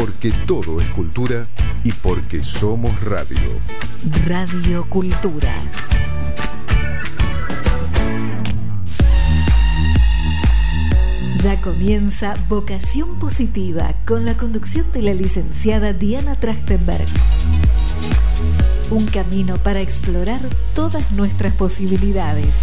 porque todo es cultura y porque somos radio. Radio Cultura. Ya comienza Vocación Positiva con la conducción de la licenciada Diana Trachtenberg. Un camino para explorar todas nuestras posibilidades.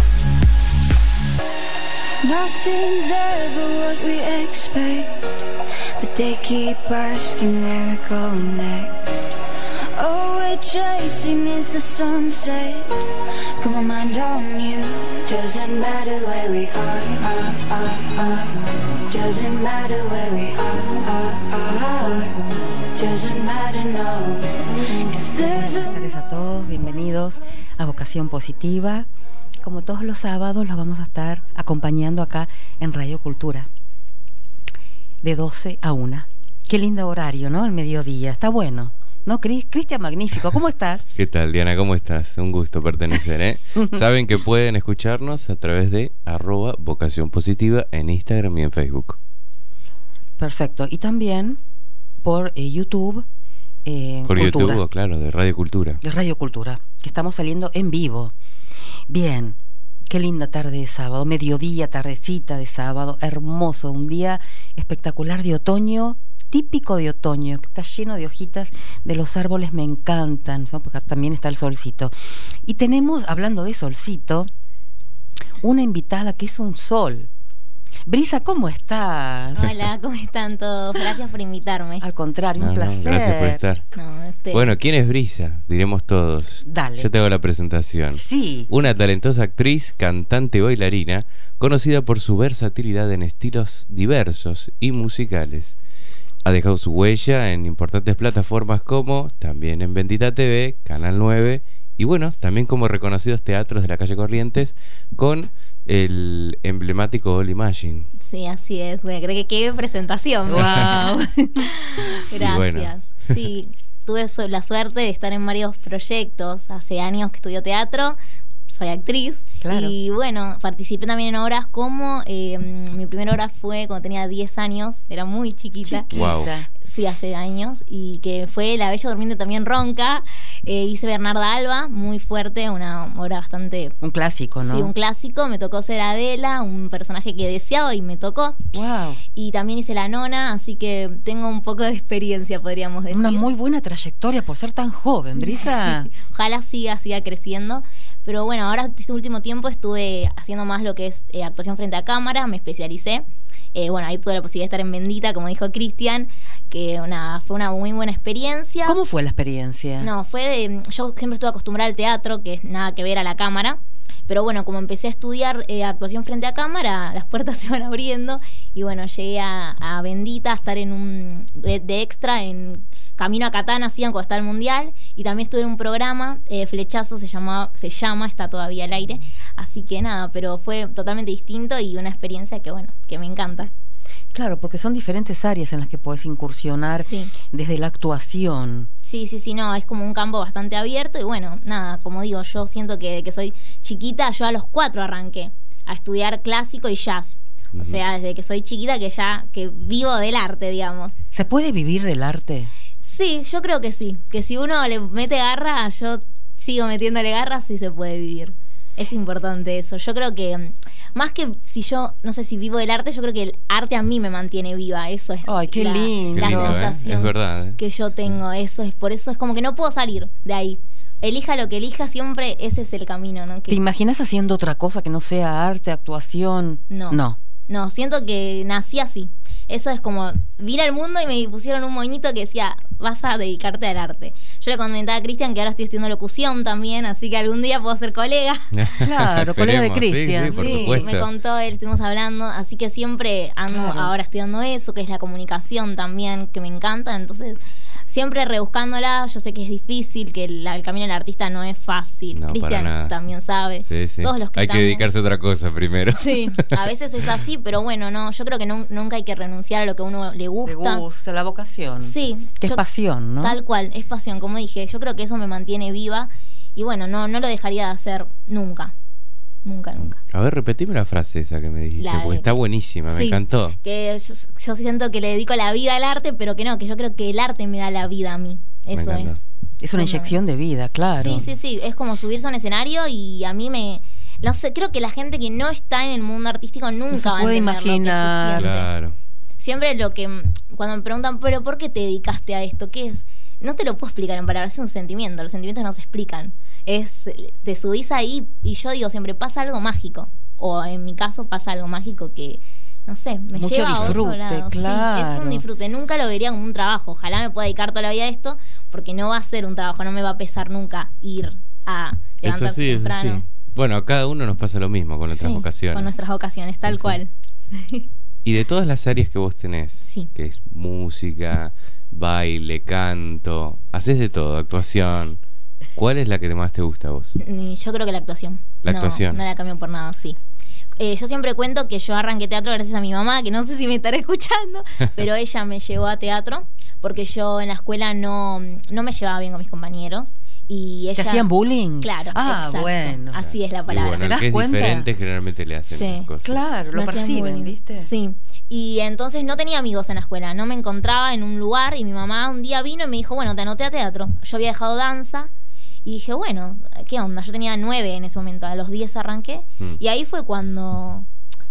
Nothing's ever what we expect, but they keep asking where we're going next. All we're chasing is the sunset. Got my mind on you. Doesn't matter where we are. Doesn't matter where we are. Doesn't matter, no. If there's a... Buenas tardes a todos, bienvenidos a Vocación Positiva. Como todos los sábados los vamos a estar acompañando acá en Radio Cultura de 12 a 1. Qué lindo horario, ¿no? El mediodía, está bueno, ¿no? Cristian, magnífico, ¿cómo estás? ¿Qué tal, Diana? ¿Cómo estás? Un gusto pertenecer, ¿eh? Saben que pueden escucharnos a través de @Vocación Positiva en Instagram y en Facebook. Perfecto, y también por YouTube. Por Cultura. YouTube, claro, de Radio Cultura. De Radio Cultura, que estamos saliendo en vivo. Bien, qué linda tarde de sábado, mediodía, tardecita de sábado, hermoso, un día espectacular de otoño, típico de otoño, que está lleno de hojitas de los árboles, me encantan, ¿no? Porque también está el solcito. Y tenemos, hablando de solcito, una invitada que es un sol. Brisa, ¿cómo estás? Hola, ¿cómo están todos? Gracias por invitarme. Al contrario, un placer. Gracias por estar. Bueno, ¿quién es Brisa? Diremos todos. Dale. Yo te hago la presentación. Sí. Una talentosa actriz, cantante y bailarina, conocida por su versatilidad en estilos diversos y musicales. Ha dejado su huella en importantes plataformas como también en Bendita TV, Canal 9 y bueno, también como reconocidos teatros de la calle Corrientes con el emblemático All Imagine. Sí, así es. Bueno, creo que qué presentación. Wow. Gracias. Bueno. Sí, tuve la suerte de estar en varios proyectos. Hace años que estudio teatro, soy actriz. Claro. Y bueno, participé también en obras como mi primera obra fue cuando tenía 10 años, era muy chiquita. Wow. Sí, hace años, y que fue La Bella Durmiente también ronca. Hice Bernarda Alba, muy fuerte, una obra bastante... Un clásico, ¿no? Sí, un clásico. Me tocó ser Adela, un personaje que deseaba y me tocó. Wow. Y también hice La Nona, así que tengo un poco de experiencia, podríamos decir. Una muy buena trayectoria por ser tan joven, Brisa. Sí. Ojalá siga creciendo. Pero bueno, ahora este último tiempo estuve haciendo más lo que es actuación frente a cámara, me especialicé. Bueno, ahí tuve la posibilidad de estar en Bendita, como dijo Cristian, que fue una muy buena experiencia. ¿Cómo fue la experiencia? No, yo siempre estuve acostumbrada al teatro, que es nada que ver a la cámara. Pero bueno, como empecé a estudiar actuación frente a cámara, las puertas se van abriendo. Y bueno, llegué a Bendita a estar en de extra en Camino a Catán, hacían cuando estaba el Mundial. Y también estuve en un programa, Flechazo se llama, está todavía al aire. Así que nada, pero fue totalmente distinto y una experiencia que bueno, que me encanta. Claro, porque son diferentes áreas en las que podés incursionar. Sí. Desde la actuación. Sí, no, es como un campo bastante abierto y bueno, nada, como digo, yo siento que soy chiquita, yo a los 4 arranqué a estudiar clásico y jazz. O sea, desde que soy chiquita que vivo del arte, digamos. ¿Se puede vivir del arte? Sí, yo creo que sí, que si uno le mete garra, yo sigo metiéndole garra, sí se puede vivir. Es importante eso. Yo creo que más que si yo, no sé si vivo del arte, yo creo que el arte a mí me mantiene viva. Eso es. Ay, qué lindo. La sensación es verdad, que yo tengo. Por eso es como que no puedo salir de ahí. Elija lo que elija, siempre ese es el camino, ¿no? ¿Te imaginas haciendo otra cosa que no sea arte, actuación? No, siento que nací así. Eso es como, vine al mundo y me pusieron un moñito que decía, vas a dedicarte al arte. Yo le comentaba a Cristian que ahora estoy estudiando locución también, así que algún día puedo ser colega. Claro, colega de Cristian. Sí, por supuesto. Me contó él, estuvimos hablando, así que siempre ando ahora estudiando eso, que es la comunicación también, que me encanta, entonces... Siempre rebuscándola, yo sé que es difícil, que el camino del artista no es fácil. No, Cristian también sabe. Sí. Todos los que hay que dedicarse a otra cosa primero. Sí, a veces es así, pero bueno, no, yo creo que nunca hay que renunciar a lo que a uno le gusta. Le gusta, la vocación. Sí. Que es pasión, ¿no? Tal cual, es pasión, como dije. Yo creo que eso me mantiene viva y bueno, no lo dejaría de hacer nunca. nunca. A ver, repetime la frase esa que me dijiste, porque está buenísima, me encantó. Que yo siento que le dedico la vida al arte, pero que no, que yo creo que el arte me da la vida a mí. Eso es. Es una inyección de vida, claro. Sí. Es como subirse a un escenario y a mí no sé, creo que la gente que no está en el mundo artístico nunca va a entender imaginar. Lo que se siente. Claro. Siempre cuando me preguntan, ¿pero por qué te dedicaste a esto? ¿Qué es? No te lo puedo explicar en palabras, es un sentimiento. Los sentimientos no se explican. Te subís ahí y yo digo siempre, pasa algo mágico. O en mi caso pasa algo mágico que, no sé, me mucho lleva disfrute, a otro lado. claro. Sí, es un disfrute. Nunca lo vería como un trabajo. Ojalá me pueda dedicar toda la vida a esto, porque no va a ser un trabajo, no me va a pesar nunca ir a levantarse temprano. Eso sí. Bueno, a cada uno nos pasa lo mismo con nuestras vocaciones. Con nuestras vocaciones, tal cual. Y de todas las áreas que vos tenés, que es música, baile, canto, haces de todo, actuación, ¿cuál es la que más te gusta a vos? Yo creo que la actuación. La actuación. No la cambio por nada, sí. Yo siempre cuento que yo arranqué teatro gracias a mi mamá, que no sé si me estará escuchando, pero ella me llevó a teatro porque yo en la escuela no me llevaba bien con mis compañeros. Y ella, ¿te hacían bullying? Claro, exacto. Bueno. Así es la palabra. Y bueno, ¿te das el que es cuenta? diferente generalmente le hacen las cosas. Claro, lo perciben, ¿viste? Sí. Y entonces no tenía amigos en la escuela, no me encontraba en un lugar y mi mamá un día vino y me dijo, bueno, te anoté a teatro. Yo había dejado danza y dije, bueno, ¿qué onda? Yo tenía 9 en ese momento, a los 10 arranqué. Y ahí fue cuando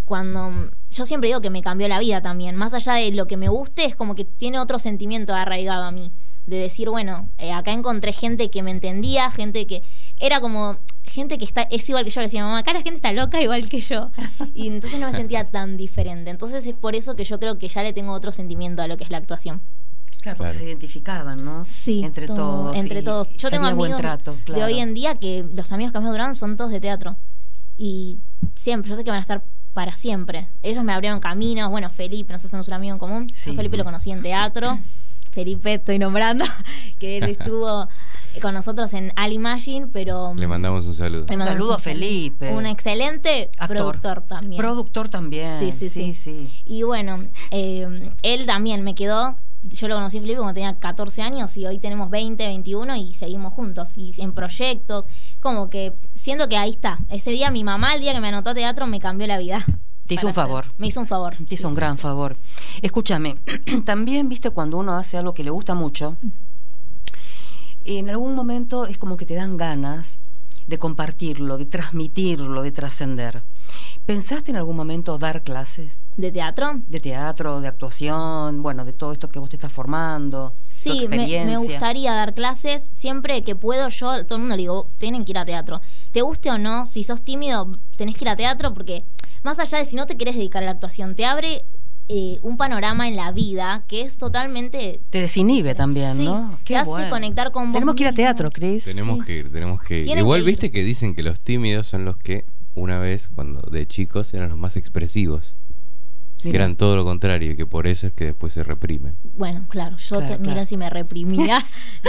yo siempre digo que me cambió la vida también. Más allá de lo que me guste, es como que tiene otro sentimiento arraigado a mí. De decir, bueno, acá encontré gente que me entendía, gente que era como gente que es igual que yo. Le decía, mamá, acá la gente está loca igual que yo. Y entonces no me sentía tan diferente. Entonces es por eso que yo creo que ya le tengo otro sentimiento a lo que es la actuación. Claro, porque se identificaban, ¿no? Sí, entre todos. Yo tengo amigos buen trato, claro, de hoy en día que los amigos que más me duraron son todos de teatro. Y siempre, yo sé que van a estar para siempre. Ellos me abrieron caminos. Bueno, Felipe, nosotros tenemos un amigo en común. Yo a Felipe lo conocí en teatro. Felipe, estoy nombrando, que él estuvo con nosotros en Al Imagine, pero... Le mandamos un saludo. Un saludo a Felipe. Un excelente productor también. Productor también. Sí. Y bueno, él también me quedó... Yo lo conocí a Felipe cuando tenía 14 años y hoy tenemos 20, 21 y seguimos juntos. Y en proyectos, como que siento que ahí está. Ese día mi mamá, el día que me anotó a teatro, me cambió la vida. Te hizo un favor. Me hizo un favor. Te hizo un gran favor. Escúchame, también, viste, cuando uno hace algo que le gusta mucho, en algún momento es como que te dan ganas de compartirlo, de transmitirlo, de trascender. ¿Pensaste en algún momento dar clases? ¿De teatro? De teatro, de actuación, bueno, de todo esto que vos te estás formando. Sí, me gustaría dar clases. Siempre que puedo, yo a todo el mundo le digo, tienen que ir a teatro. Te guste o no, si sos tímido, tenés que ir a teatro porque... Más allá de si no te querés dedicar a la actuación, te abre un panorama en la vida que es totalmente... Te desinhibe también, ¿no? Te hace conectar con vos. Tenemos que ir a teatro, Cris. Tenemos que ir. Igual viste que dicen que los tímidos son los que una vez, cuando de chicos, eran los más expresivos. Que eran todo lo contrario y que por eso es que después se reprimen. Bueno, claro, miren si me reprimía.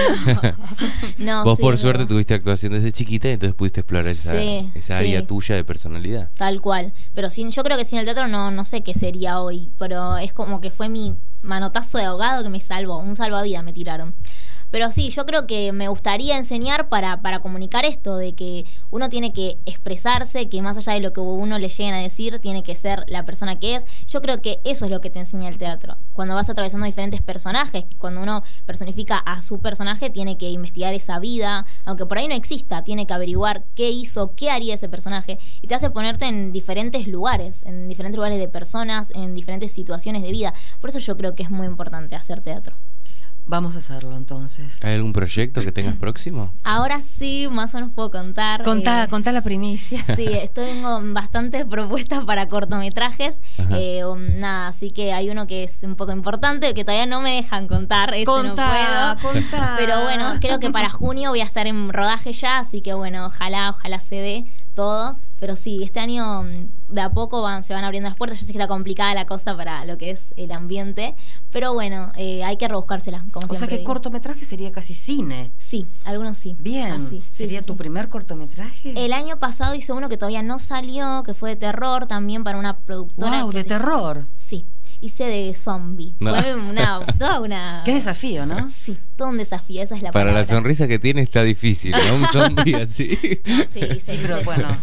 Vos por suerte tuviste actuación desde chiquita y entonces pudiste explorar esa área tuya de personalidad. Tal cual, pero yo creo que sin el teatro no sé qué sería hoy, pero es como que fue mi manotazo de ahogado que me salvó, un salvavidas me tiraron. Pero sí, yo creo que me gustaría enseñar para comunicar esto, de que uno tiene que expresarse, que más allá de lo que uno le lleguen a decir, tiene que ser la persona que es. Yo creo que eso es lo que te enseña el teatro. Cuando vas atravesando diferentes personajes, cuando uno personifica a su personaje, tiene que investigar esa vida, aunque por ahí no exista, tiene que averiguar qué hizo, qué haría ese personaje, y te hace ponerte en diferentes lugares de personas, en diferentes situaciones de vida. Por eso yo creo que es muy importante hacer teatro. Vamos a hacerlo entonces. ¿Hay algún proyecto que tengas próximo? Ahora sí, más o menos puedo contar. Contá la primicia. Sí, tengo bastantes propuestas para cortometrajes. Así que hay uno que es un poco importante, que todavía no me dejan contar. Ese no puedo. Pero bueno, creo que para junio voy a estar en rodaje ya, así que bueno, ojalá se dé todo. Pero sí, este año de a poco se van abriendo las puertas. Yo sé que está complicada la cosa para lo que es el ambiente, pero bueno, hay que rebuscársela, como siempre. O sea que cortometraje sería casi cine. Sí, algunos sí. Bien. Así, ¿Sería tu primer cortometraje? El año pasado hice uno que todavía no salió, que fue de terror también para una productora. Wow, ¿de terror? Sí. Hice de zombie. No. Fue toda una... Qué desafío, ¿no? Sí, todo un desafío, esa es la palabra. Para la sonrisa que tiene está difícil, ¿no? Un zombie así. Sí, pero bueno.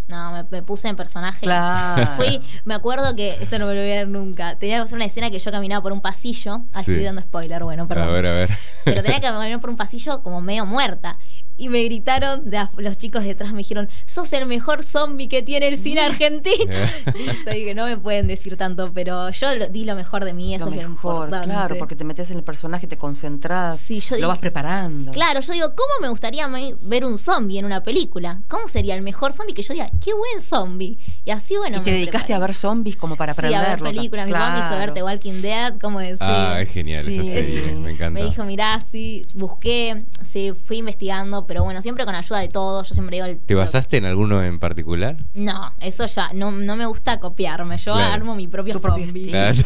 No, me puse en personaje. Claro. Me acuerdo que, esto no me lo voy a ver nunca, tenía que hacer una escena que yo caminaba por un pasillo. Sí. Estoy dando spoiler, bueno, perdón. A ver. Pero tenía que caminar por un pasillo como medio muerta. Y me gritaron, los chicos detrás me dijeron, sos el mejor zombie que tiene el cine argentino. Listo, dije, no me pueden decir tanto, pero yo di lo mejor de mí, eso Lo es lo mejor, importante. claro, porque te metes en el personaje, te concentras, Sí, yo lo dije- vas preparando. Claro, yo digo, ¿cómo me gustaría ver un zombie en una película? ¿Cómo sería el mejor zombie que yo diga, qué buen zombie? Y así, bueno, y te me dedicaste preparé. a ver zombies como para Sí, aprenderlo. a ver películas. Mi mamá me hizo ver The Walking Dead, ¿cómo decir? Ah, es genial Sí, esa serie, sí. me encanta. Me dijo, mirá, sí, busqué, sí, fui investigando, pero bueno, siempre con ayuda de todos. Yo siempre digo... ¿Te basaste en alguno en particular? No, eso ya, no me gusta copiarme. Yo Claro. armo mi propio Tu propio zombie. Claro.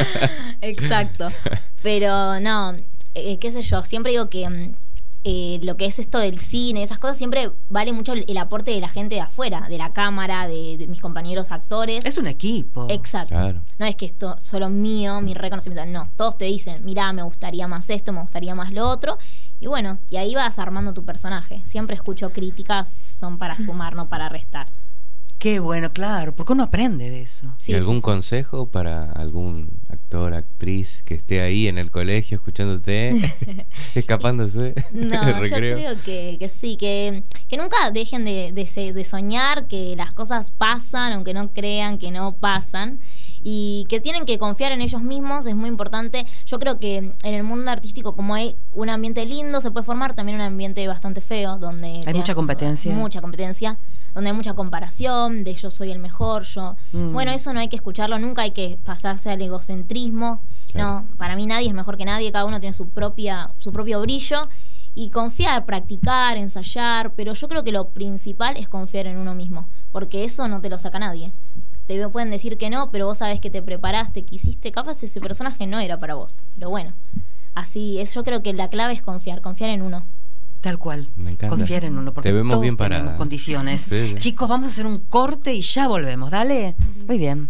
Exacto. Pero no, qué sé yo, siempre digo que lo que es esto del cine, esas cosas, siempre vale mucho el aporte de la gente de afuera, de la cámara, de mis compañeros actores. Es un equipo. Exacto. Claro. No es que esto solo mío, mi reconocimiento. No, todos te dicen, mirá, me gustaría más esto, me gustaría más lo otro. Y bueno, y ahí vas armando tu personaje. Siempre escucho críticas, son para sumar, no para restar. Qué bueno, claro, porque uno aprende de eso. Sí, ¿Y algún sí, sí. consejo para algún actor, actriz que esté ahí en el colegio escuchándote, escapándose No, del yo recreo? creo que sí, que nunca dejen de soñar, que las cosas pasan, aunque no crean que no pasan, y que tienen que confiar en ellos mismos, es muy importante. Yo creo que en el mundo artístico, como hay un ambiente lindo, se puede formar también un ambiente bastante feo, donde Hay mucha competencia. Mucha competencia, donde hay mucha comparación, de yo soy el mejor, yo... Bueno, eso no hay que escucharlo, nunca hay que pasarse al egocentrismo. Claro. No, para mí nadie es mejor que nadie, cada uno tiene su propio brillo. Y confiar, practicar, ensayar, pero yo creo que lo principal es confiar en uno mismo, porque eso no te lo saca nadie. Te pueden decir que no, pero vos sabés que te preparaste, que hiciste, capaz ese personaje no era para vos. Pero bueno, así es. Yo creo que la clave es confiar en uno. Tal cual. Me encanta. Confiar en uno, porque Te vemos todos bien parada. tenemos condiciones. Sí, sí. Chicos, vamos a hacer un corte y ya volvemos. Dale. Muy bien.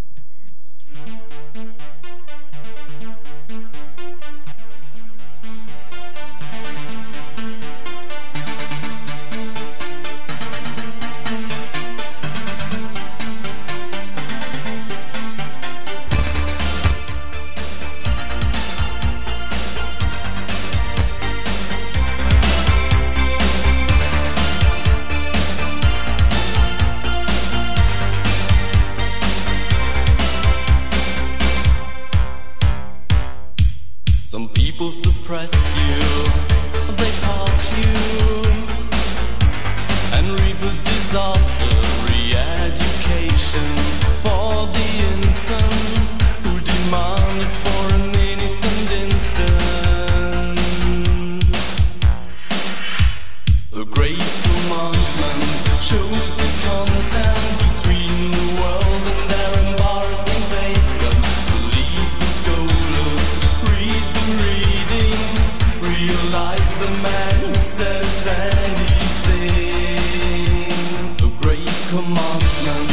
Some people suppress you, they part you, and reap a disaster. Re-education for the infants who demand it for an innocent instant. The great commandment shows the content between the world and their embarrassing pavement. Believe the scholars, read the readings, realize the man who says anything. The great commandment.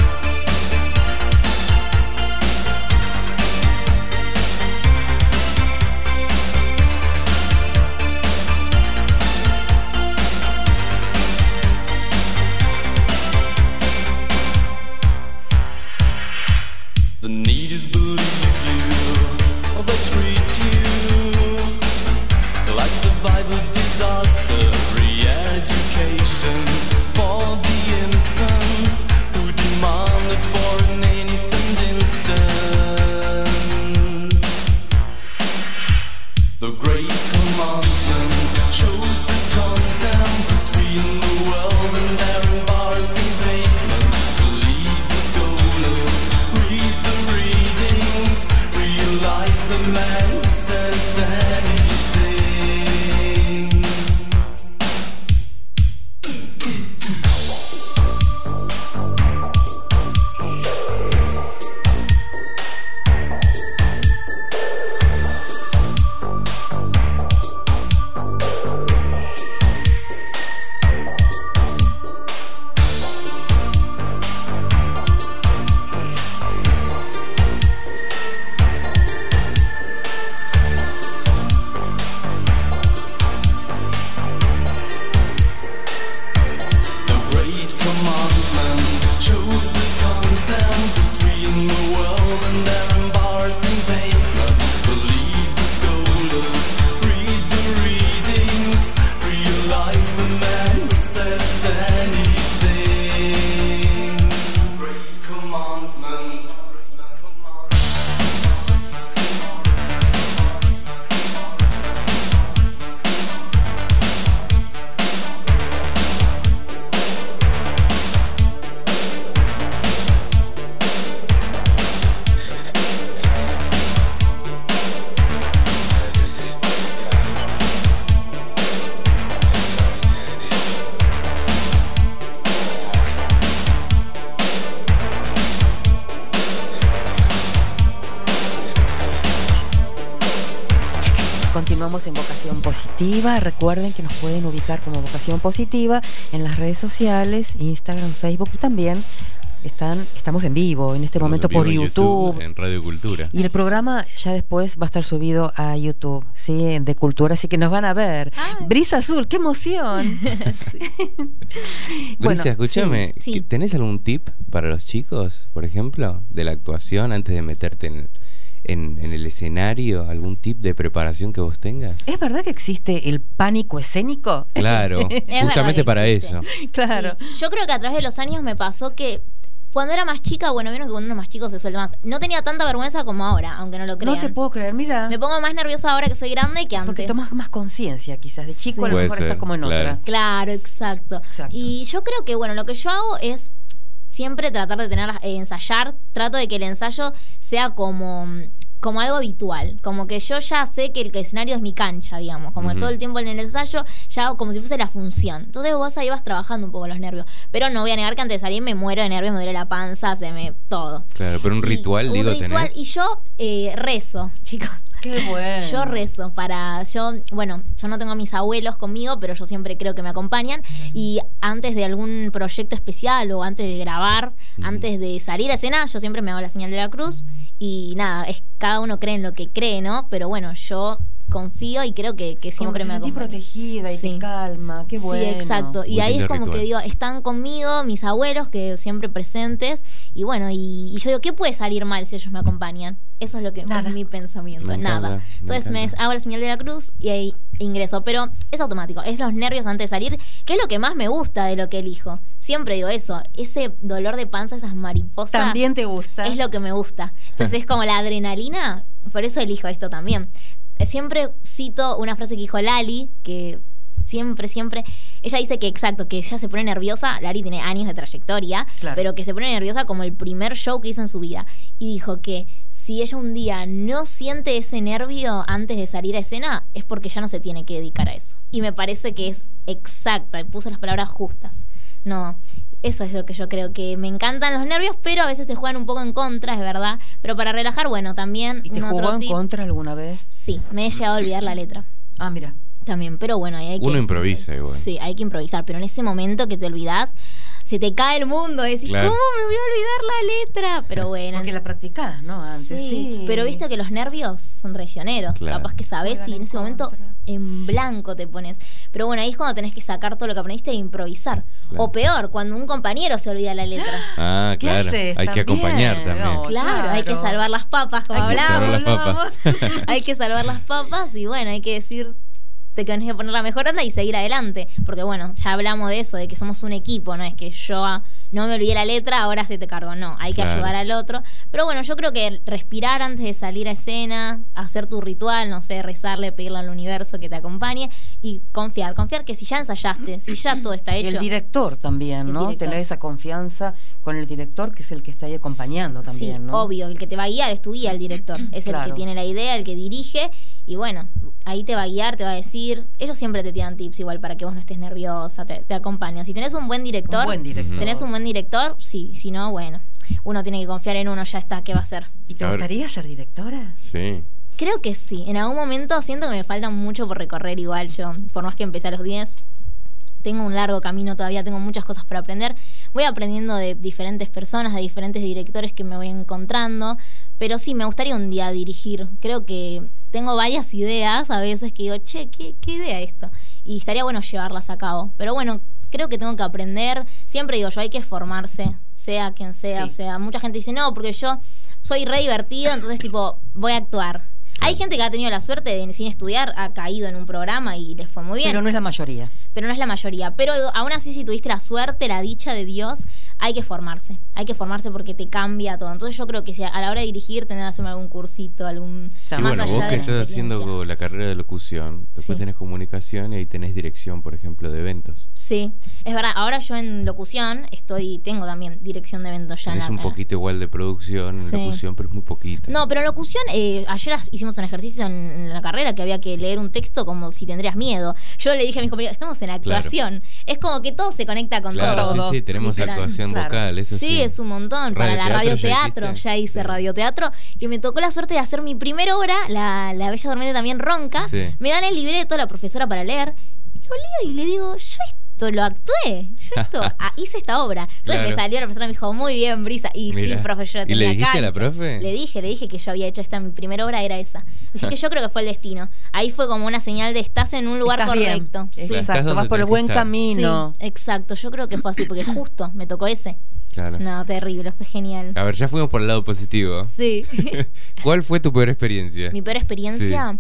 The need is believe you, or they treat you like survivor disaster. Re-education for the infants who demand it for an innocent instant. The great commandment shows the content between the world and their embarrassing pavement. Believe the scholars, read the readings, realize the man who says anything. Continuamos en Vocación Positiva. Recuerden que nos pueden ubicar como Vocación Positiva en las redes sociales, Instagram, Facebook, y también estamos en vivo en este momento por en YouTube. En Radio Cultura. Y el programa ya después va a estar subido a YouTube, ¿sí? De Cultura, así que nos van a ver. Ay. Brisa Azul, ¡qué emoción! Brisa, escúchame, sí. ¿tenés algún tip para los chicos, por ejemplo, de la actuación antes de meterte en el escenario? ¿Algún tip de preparación que vos tengas? ¿Es verdad que existe el pánico escénico? Claro, verdad justamente que para existe. eso. Claro. Sí. Yo creo que a través de los años me pasó que cuando era más chica, bueno, vieron que cuando uno es más chico se suelta más. No tenía tanta vergüenza como ahora, aunque no lo crean. No te puedo creer, mira. Me pongo más nerviosa ahora que soy grande que antes. Porque tomas más conciencia, quizás. De chico Sí. a lo Puede mejor ser, estás como en claro. otra. Claro, exacto. Y yo creo que, bueno, lo que yo hago es siempre tratar de ensayar. Trato de que el ensayo sea como algo habitual, como que yo ya sé que el escenario es mi cancha, digamos, como que todo el tiempo en el ensayo, ya como si fuese la función. Entonces vos ahí vas trabajando un poco los nervios, pero no voy a negar que antes de salir me muero de nervios, me duele la panza, todo. Claro, pero un ritual, Un digo, ritual, tenés. y yo rezo, chicos. Qué bueno. Yo rezo yo no tengo a mis abuelos conmigo, pero yo siempre creo que me acompañan. Y antes de algún proyecto especial o antes de grabar, antes de salir a escena, yo siempre me hago la señal de la cruz. Y nada, cada uno cree en lo que cree, ¿no? Pero bueno, yo confío y creo que siempre me acompaña. Te protegida y Sí. te calma, qué bueno. Sí, exacto. Y Muy ahí es lindo como ritual. que digo, están conmigo mis abuelos, que siempre presentes, y bueno, y yo digo, ¿qué puede salir mal si ellos me acompañan? Eso es lo que Nada. es mi pensamiento, Me encanta, nada. me Entonces encanta. hago la señal de la cruz y ahí ingreso, pero es automático, es los nervios antes de salir, que es lo que más me gusta de lo que elijo. Siempre digo eso, ese dolor de panza, esas mariposas. También te gusta. Es lo que me gusta. Entonces es como la adrenalina, por eso elijo esto también. Siempre cito una frase que dijo Lali, que siempre, ella dice que exacto, que ella se pone nerviosa. Lali tiene años de trayectoria, Claro. pero que se pone nerviosa como el primer show que hizo en su vida. Y dijo que si ella un día no siente ese nervio antes de salir a escena, es porque ya no se tiene que dedicar a eso. Y me parece que es exacta, y puse las palabras justas. No, eso es lo que yo creo, que me encantan los nervios, pero a veces te juegan un poco en contra, es verdad. Pero para relajar, bueno, también ¿Y te un jugó otro en tip. contra alguna vez? Sí, me he llegado a olvidar la letra Ah, mira. también, pero bueno, ahí hay que... Uno improvisa igual. Sí, hay que improvisar, pero en ese momento que te olvidás, se te cae el mundo, decís, Claro. ¿cómo me voy a olvidar la letra? Pero bueno. Porque la practicás, ¿no? Antes, sí. Pero viste que los nervios son traicioneros. Claro. Capaz que sabés Juegan y en en ese momento contra. en blanco te pones. Pero bueno, ahí es cuando tenés que sacar todo lo que aprendiste e improvisar. Claro. O peor, cuando un compañero se olvida la letra. Ah, ¿Qué claro. haces Hay que también? acompañar también. No. Claro, hay que claro. salvar las papas, como Hay que salvar hablábamos. las papas. Hay que salvar las papas y bueno, hay que decir te tenés que poner la mejor onda y seguir adelante. Porque bueno, ya hablamos de eso, de que somos un equipo, no es que yo no me olvidé la letra, ahora se te cargo. No, hay que Claro. ayudar al otro. Pero bueno, yo creo que respirar antes de salir a escena, hacer tu ritual, no sé, rezarle, pedirle al universo que te acompañe y confiar que si ya ensayaste, si ya todo está Y hecho. el director también, El ¿no? director. Tener esa confianza con el director, que es el que está ahí acompañando también, Sí, ¿no? obvio, el que te va a guiar es tu guía, el director. Es el Claro. que tiene la idea, el que dirige. Y bueno, ahí te va a guiar, te va a decir. Ellos siempre te tiran tips igual para que vos no estés nerviosa, te acompañan. Si tenés un buen director, Un buen director. tenés un buen director, sí, si no, bueno, uno tiene que confiar en uno, ya está, ¿qué va a hacer? ¿Y te A ver. gustaría ser directora? Sí. Creo que sí, en algún momento siento que me falta mucho por recorrer igual yo, por más que empecé a los 10. Tengo un largo camino todavía, tengo muchas cosas para aprender. Voy aprendiendo de diferentes personas, de diferentes directores que me voy encontrando. Pero sí, me gustaría un día dirigir. Creo que tengo varias ideas a veces que digo, che, ¿qué idea esto? Y estaría bueno llevarlas a cabo. Pero bueno, creo que tengo que aprender. Siempre digo yo, hay que formarse, sea quien sea. Sí. O sea, mucha gente dice, no, porque yo soy re divertida, entonces tipo, voy a actuar. Hay gente que ha tenido la suerte de sin estudiar, ha caído en un programa y les fue muy bien. Pero no es la mayoría. Pero no es la mayoría. Pero aún así, si tuviste la suerte, la dicha de Dios, hay que formarse. Hay que formarse porque te cambia todo. Entonces yo creo que si a la hora de dirigir tenés que hacerme algún cursito, algún... Y Y más bueno, allá vos de que la estás experiencia. haciendo la carrera de locución, después Sí. tenés comunicación y ahí tenés dirección, por ejemplo, de eventos. Sí, es verdad. Ahora yo en locución tengo también dirección de eventos ya en Tenés la un cara. poquito igual de producción en Sí. locución, pero es muy poquito. No, pero en locución, ayer hicimos un ejercicio en la carrera que había que leer un texto como si tendrías miedo. Yo le dije a mis compañeros, estamos en actuación. Es como que todo se conecta con Claro, todo. sí, tenemos Literal. actuación Claro. vocal, eso sí. Sí, es un montón. Para la radioteatro, ya hice Sí. radioteatro, que me tocó la suerte de hacer mi primera obra, la Bella Durmiente también ronca. Sí. Me dan el libreto, la profesora para leer, lo leo y le digo, yo esto lo actué, hice esta obra. Entonces Claro. me salió, la profesora me dijo, muy bien, Brisa. Y Mira. sí, profe, yo ¿Y le tenía dijiste a la cancha. profe? Le dije que yo había hecho mi primera obra era esa. Así que yo creo que fue el destino. Ahí fue como una señal de estás en un lugar Estás bien. correcto. Sí. Estás Exacto, donde vas por el tenés buen que estar. camino. Sí, exacto. Yo creo que fue así, porque justo me tocó ese. Claro. No, terrible, fue genial. A ver, ya fuimos por el lado positivo. Sí. ¿Cuál fue tu peor experiencia? Mi peor experiencia.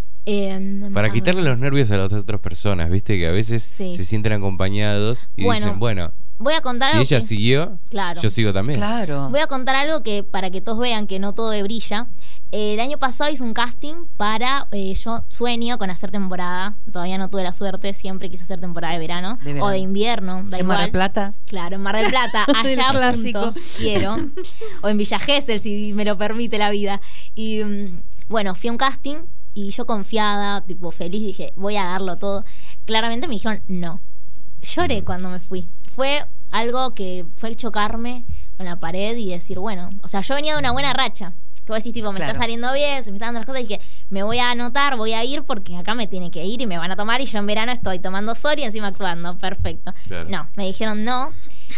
Para a quitarle ver. los nervios a las otras personas, viste que a veces Sí. se sienten acompañados y Bueno, dicen, bueno, Voy a contar si algo ella que- siguió, Claro. yo sigo también. Claro. Voy a contar algo que para que todos vean que no todo brilla. El año pasado hice un casting para yo sueño con hacer temporada. Todavía no tuve la suerte, siempre quise hacer temporada de verano, De verano. o de invierno, da En Mar del igual. Plata. Claro, en Mar del Plata, El allá clásico. punto, quiero. O en Villa Gesell, si me lo permite la vida. Y bueno, fui a un casting y yo confiada, tipo feliz, dije, voy a darlo todo. Claramente me dijeron no. Lloré cuando me fui. Fue algo que fue chocarme con la pared y decir, bueno, o sea, yo venía de una buena racha. Que vos decís, tipo, me Claro. está saliendo bien, se me están dando las cosas. Y dije, me voy a anotar, voy a ir porque acá me tiene que ir y me van a tomar. Y yo en verano estoy tomando sol y encima actuando. Perfecto. Claro. No, me dijeron no.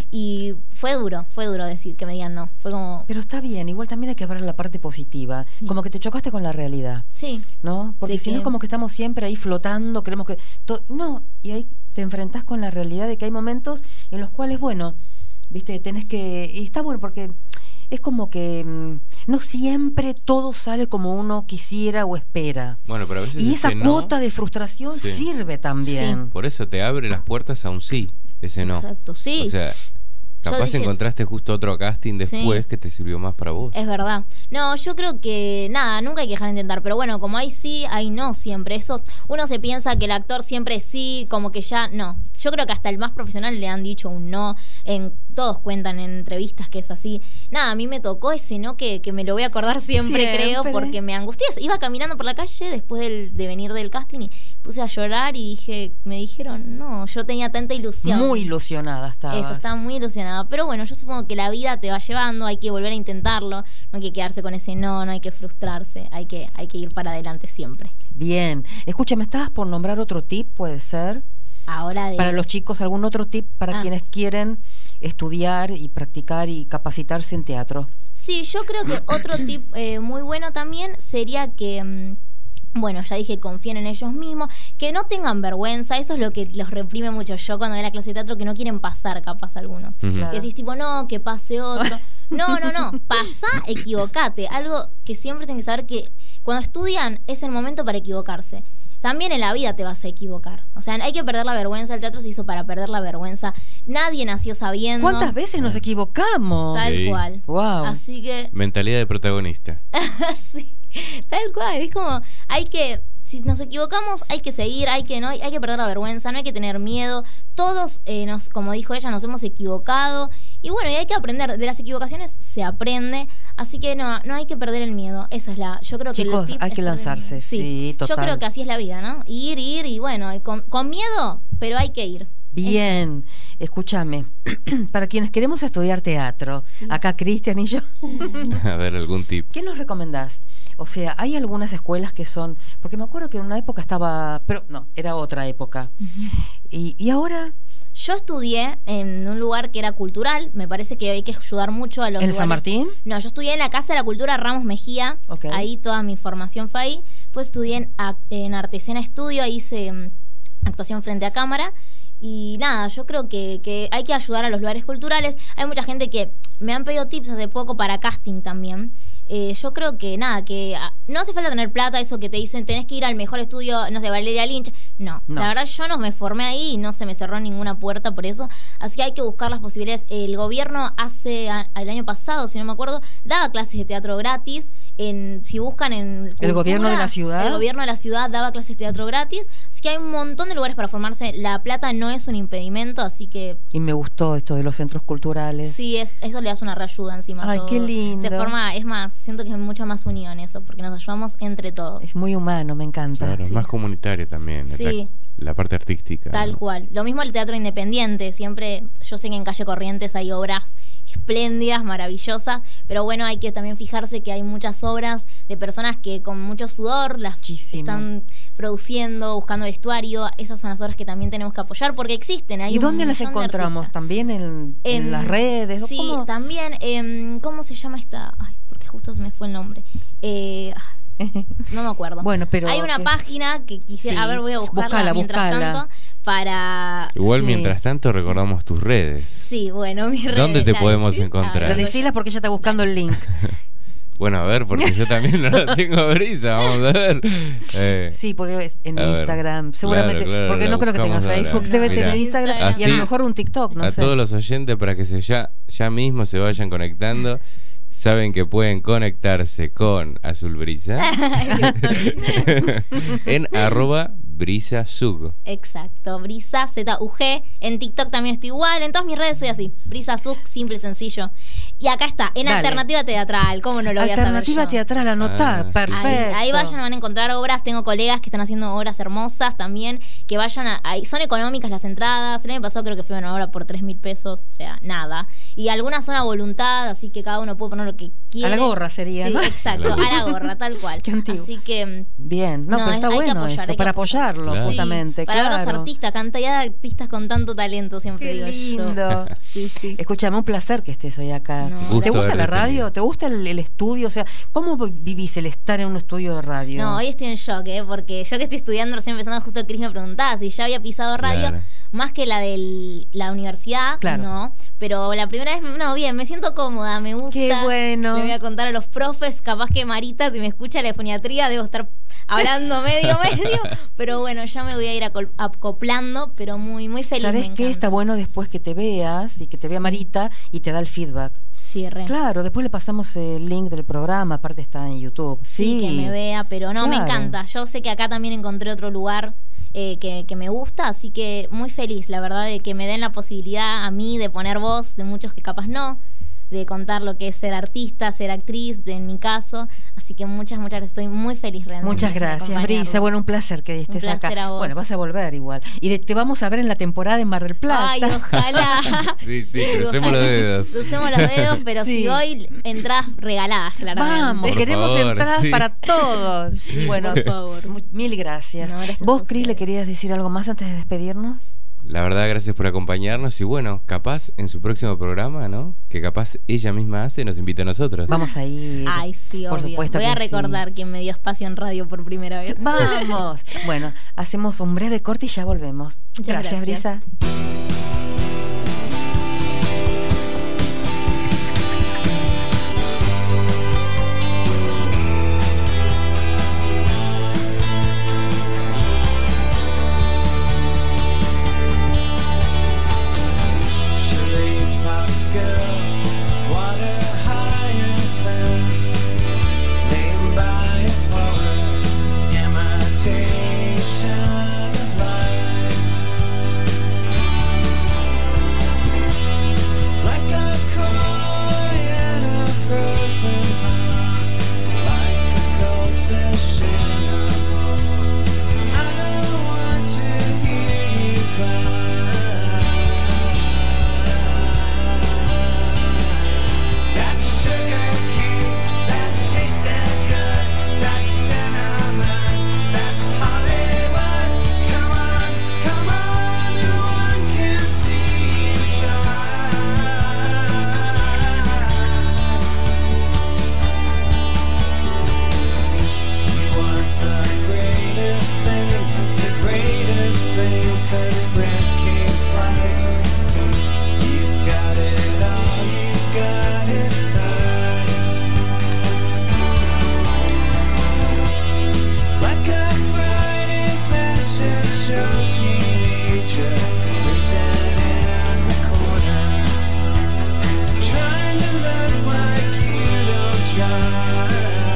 Y fue duro decir que me digan no. Fue como, Pero está bien, igual también hay que ver la parte positiva. Sí. Como que te chocaste con la realidad, sí, ¿no? Porque De si no que- es como que estamos siempre ahí flotando, creemos que... No, y ahí te enfrentás con la realidad de que hay momentos en los cuales, bueno, viste, tenés que... Y está bueno porque es como que no siempre todo sale como uno quisiera o espera. Bueno, pero a veces Y ese esa no, cuota de frustración Sí. sirve también. por eso te abre las puertas a un sí, ese no. exacto, sí. O sea, capaz dije- encontraste justo otro casting después Sí. que te sirvió más para vos. Es verdad. No, yo creo que nada, nunca hay que dejar de intentar, pero bueno, como hay sí, hay no siempre. Eso, uno se piensa que el actor siempre sí, como que ya no. Yo creo que hasta el más profesional le han dicho un no. Todos cuentan en entrevistas que es así. Nada, a mí me tocó ese no que me lo voy a acordar siempre, creo, porque me angustié. Iba caminando por la calle después de venir del casting y puse a llorar y me dijeron, no, yo tenía tanta ilusión. Muy ilusionada estabas. Eso, estaba muy ilusionada. Pero bueno, yo supongo que la vida te va llevando, hay que volver a intentarlo, no hay que quedarse con ese no hay que frustrarse, hay que ir para adelante siempre. Bien. Escúchame, ¿estabas por nombrar otro tip, puede ser? Ahora Para los chicos, ¿algún otro tip para Ah. quienes quieren estudiar y practicar y capacitarse en teatro? Sí, yo creo que otro tip muy bueno también sería que... bueno, ya dije, confíen en ellos mismos, que no tengan vergüenza, eso es lo que los reprime mucho yo cuando doy la clase de teatro, que no quieren pasar capaz algunos. Ujú. Claro. Que decís tipo, no, que pase otro. No, pasá, equivocate. Algo que siempre tienen que saber que cuando estudian es el momento para equivocarse. También en la vida te vas a equivocar. O sea, hay que perder la vergüenza. El teatro se hizo para perder la vergüenza. Nadie nació sabiendo. ¿Cuántas veces nos equivocamos? Tal Sí. cual. Wow. Así que Mentalidad de protagonista. sí, tal cual. Es como, si nos equivocamos, hay que seguir, hay que perder la vergüenza, no hay que tener miedo. Todos, como dijo ella, nos hemos equivocado. Y bueno, y hay que aprender. De las equivocaciones se aprende. Así que no hay que perder el miedo. Esa es yo creo que el Chicos, tip hay es que perder el lanzarse, miedo. sí, Yo total. creo que así es la vida, ¿no? Ir y bueno, y con miedo, pero hay que ir. Bien, escúchame, para quienes queremos estudiar teatro, acá Cristian y yo, A ver, algún tip. ¿qué nos recomendás? O sea, hay algunas escuelas que son, porque me acuerdo que en una época estaba, pero no, era otra época. Y ahora, Yo estudié en un lugar que era cultural. Me parece que hay que ayudar mucho a los ¿en el San lugares. Martín? No, yo estudié en la Casa de la Cultura Ramos Mejía. Ok. Ahí toda mi formación fue ahí. Pues estudié en Artesana Estudio. Ahí hice actuación frente a cámara. Y nada, yo creo que hay que ayudar a los lugares culturales. Hay mucha gente que me han pedido tips hace poco para casting también. Yo creo que nada, que no hace falta tener plata, eso que te dicen, tenés que ir al mejor estudio, no sé, Valeria Lynch. No, No. la verdad yo no me formé ahí y no se me cerró ninguna puerta por eso. Así que hay que buscar las posibilidades. El gobierno el año pasado, si no me acuerdo, daba clases de teatro gratis. Si buscan en Cultura, gobierno de la ciudad? El gobierno de la ciudad daba clases de teatro gratis. Así que hay un montón de lugares para formarse. La plata no es un impedimento, así que Y me gustó esto de los centros culturales. sí, eso le das una reayuda encima. a Ay, todo. qué lindo. Se forma, es más siento que es mucha más unión eso, porque nos ayudamos entre todos. Es muy humano, me encanta. Claro, Sí. más comunitario también. Sí. La parte artística. Tal ¿no? cual. Lo mismo el teatro independiente. Siempre, yo sé que en Calle Corrientes hay obras espléndidas, maravillosas, pero bueno, hay que también fijarse que hay muchas obras de personas que con mucho sudor las Muchísimo. están produciendo, buscando vestuario. Esas son las obras que también tenemos que apoyar porque existen. Hay ¿Y un dónde las millón de encontramos? artistas. ¿También en las redes? ¿O Sí, cómo? también. ¿Cómo se llama esta? Ay, porque justo se me fue el nombre. No me acuerdo. Bueno, pero hay una es- página que quisiera, Sí. a ver, voy a buscarla mientras Buscala. tanto para. Igual Sí. mientras tanto recordamos tus redes. Sí, bueno, mi red. ¿Dónde te la podemos decís. encontrar? Ah, Decilas porque ella está buscando el link. Bueno, a ver, porque yo también no la tengo a Brisa, vamos a ver. Sí, porque es en A ver. Instagram, seguramente, Claro, porque la no creo que tenga buscamos ahora. Facebook, No, debe Mirá. tener Instagram y a Así, lo mejor un TikTok, no a sé. todos los oyentes para que ya mismo se vayan conectando. Saben que pueden conectarse con Azul Brisa en @brisasug. Exacto, Brisa ZUG. En TikTok también estoy igual. En todas mis redes soy así. Brisa Zug, simple y sencillo. Y acá está, en Dale. Alternativa Teatral. ¿Cómo no lo voy a saber Alternativa yo? teatral, anotá, Ah, sí. perfecto. Ahí vayan, van a encontrar obras. Tengo colegas que están haciendo obras hermosas también. Que vayan ahí. Son económicas las entradas. El año pasado creo que fue una obra por 3.000 pesos. O sea, nada. Y algunas son a voluntad, así que cada uno puede poner lo que quiere. A la gorra sería, Sí, ¿no? exacto, a la gorra, tal cual. Qué antiguo. Así que. Bien, no, pero está hay que bueno apoyar, eso, hay que para apoyar. apoyarlo, Claro. justamente. Sí, para ver los claro. artistas, cantidad de artistas con tanto talento, siempre Qué digo yo. lindo. Sí, sí. Escúchame, un placer que estés hoy acá. No. Gusto ¿Te gusta haberte la radio? tenido. ¿Te gusta el estudio? O sea, ¿cómo vivís el estar en un estudio de radio? No, hoy estoy en shock, porque yo que estoy estudiando recién empezando, justo Cris me preguntaba si ya había pisado radio, Claro. más que la de la universidad, Claro. no, pero la primera vez, no, bien, me siento cómoda, me gusta. Qué bueno. Le voy a contar a los profes, capaz que Marita, si me escucha la foniatría, debo estar hablando medio, pero bueno, ya me voy a ir acoplando, pero muy, muy feliz. ¿Sabés me qué? encanta. Está bueno después que te veas y que te vea Sí. Marita y te da el feedback. Sí, re. Claro, después le pasamos el link del programa, aparte está en YouTube. Sí, que me vea, pero no, me Claro. encanta. Yo sé que acá también encontré otro lugar que me gusta, así que muy feliz, la verdad, de que me den la posibilidad a mí de poner voz, de muchos que capaz no, de contar lo que es ser artista, ser actriz, en mi caso. Así que muchas gracias, estoy muy feliz realmente. Muchas de gracias, acompañarlos. Brisa. Bueno, un placer que estés placer acá. a vos. Bueno, vas a volver igual. Y te vamos a ver en la temporada en Mar del Plata. Ay, ojalá. Sí, crucemos los dedos. Crucemos los dedos, pero Sí. si voy, entradas regaladas, claramente. Vamos, Por queremos favor, entradas sí. para todos. Bueno, por favor. mil gracias. No, gracias ¿Vos, a Cris, le ustedes. querías decir algo más antes de despedirnos? La verdad, gracias por acompañarnos y bueno, capaz en su próximo programa, ¿no? Que capaz ella misma hace, nos invita a nosotros. Vamos a ir. Ay, sí, Por obvio. supuesto Voy a que sí. recordar quién me dio espacio en radio por primera vez. Vamos. Bueno, hacemos un breve corte y ya volvemos. Muchas Gracias, gracias. Brisa. Charades, pop skill, water hyacinth, named by a poet, imitation of life. Like a koi in a frozen pond, like a goldfish in a bowl. I don't want to hear you cry. That sugar cane, that tasted good, that cinnamon, that's Hollywood. Come on, no one can see you try. You want the greatest thing since bread came sliced. You've got it all, you've got it sized. Like a Friday fashion show teenager, written in the corner, trying to look like you don't try.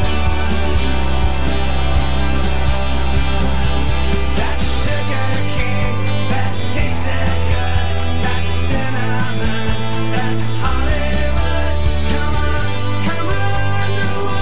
That sugar cane, that tasted good, that cinnamon, that's Hollywood. Come on, no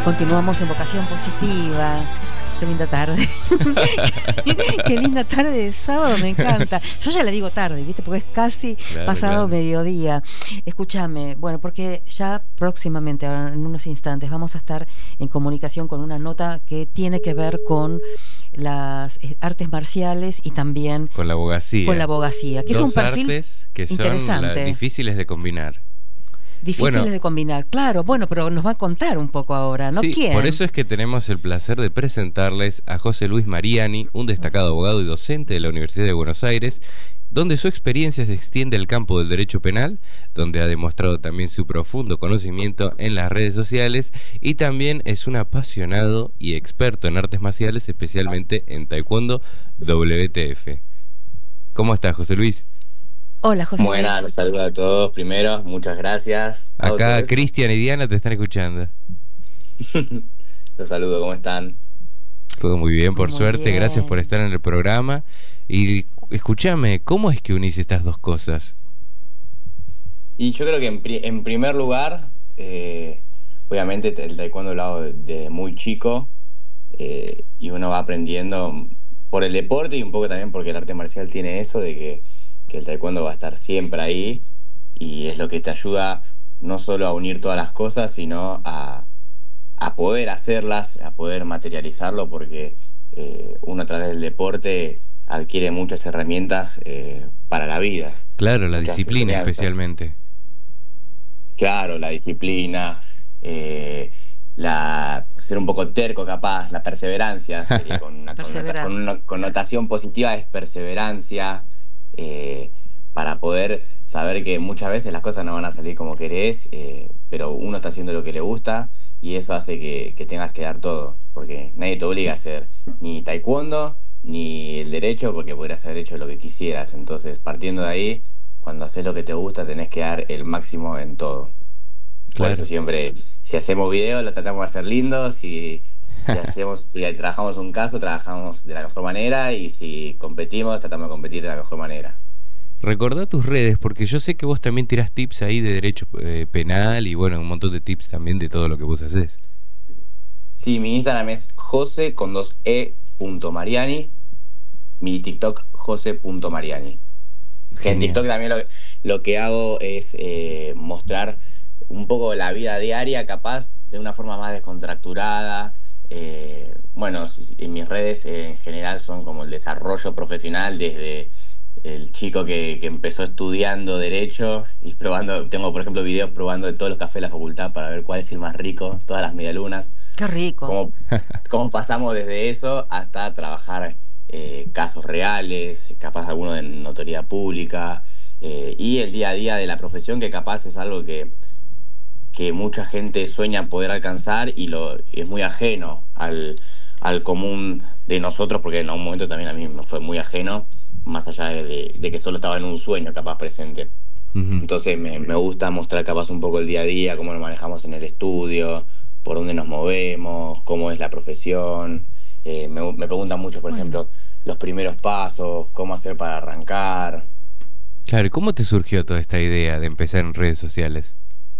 Continuamos en Vocación Positiva. Qué linda tarde. Qué linda tarde de sábado, me encanta. Yo ya le digo tarde, ¿viste? Porque es casi pasado mediodía. Escúchame, bueno, porque ya próximamente, ahora en unos instantes, vamos a estar en comunicación con una nota que tiene que ver con las artes marciales y también con la abogacía. Con la abogacía, que Dos es un perfil artes que interesante. Son difíciles de combinar. Difíciles de combinar, claro. Bueno, pero nos va a contar un poco ahora, ¿no? Sí, ¿Quién? Por eso es que tenemos el placer de presentarles a José Luis Mariani, un destacado abogado y docente de la Universidad de Buenos Aires, donde su experiencia se extiende al campo del derecho penal, donde ha demostrado también su profundo conocimiento en las redes sociales y también es un apasionado y experto en artes marciales, especialmente en Taekwondo WTF. ¿Cómo estás, José Luis? Hola, José Luis. Buenas, los saludo a todos primero, muchas gracias. Acá Cristian y Diana te están escuchando. Los saludo, ¿cómo están? Todo muy bien, por suerte, bien. Gracias por estar en el programa. Y escúchame, ¿cómo es que unís estas dos cosas? Y yo creo que en primer lugar, obviamente el taekwondo lo hago desde muy chico, y uno va aprendiendo por el deporte y un poco también porque el arte marcial tiene eso de que el taekwondo va a estar siempre ahí y es lo que te ayuda no solo a unir todas las cosas, sino a poder hacerlas, a poder materializarlo, porque uno a través del deporte adquiere muchas herramientas para la vida. Claro, la Muchas disciplina enseñanzas. especialmente. Claro, la disciplina, ser un poco terco capaz, la perseverancia, sería con una connotación positiva es perseverancia, para poder saber que muchas veces las cosas no van a salir como querés, pero uno está haciendo lo que le gusta y eso hace que tengas que dar todo, porque nadie te obliga a hacer ni taekwondo ni el derecho, porque podrías haber hecho lo que quisieras. Entonces, partiendo de ahí, cuando haces lo que te gusta tenés que dar el máximo en todo. Por eso siempre, si hacemos videos lo tratamos de hacer lindos, si trabajamos un caso, trabajamos de la mejor manera, y si competimos, tratamos de competir de la mejor manera. Recordá tus redes, porque yo sé que vos también tirás tips ahí de derecho penal y bueno, un montón de tips también de todo lo que vos haces. Sí, mi Instagram es jose.mariani, mi TikTok jose.mariani. En TikTok también lo que hago es mostrar un poco la vida diaria, capaz de una forma más descontracturada. Bueno, en mis redes en general son como el desarrollo profesional, desde el chico que empezó estudiando derecho y probando, tengo por ejemplo videos probando de todos los cafés de la facultad para ver cuál es el más rico, todas las medialunas. Qué rico. Cómo pasamos desde eso hasta trabajar casos reales, capaz alguno de notoriedad pública, y el día a día de la profesión, que capaz es algo que mucha gente sueña poder alcanzar y es muy ajeno al común de nosotros, porque en un momento también a mí me fue muy ajeno, más allá de que solo estaba en un sueño capaz presente. Entonces me gusta mostrar capaz un poco el día a día, cómo nos manejamos en el estudio, por dónde nos movemos, cómo es la profesión. Me preguntan mucho, por ejemplo, los primeros pasos, cómo hacer para arrancar. Claro, ¿y cómo te surgió toda esta idea de empezar en redes sociales?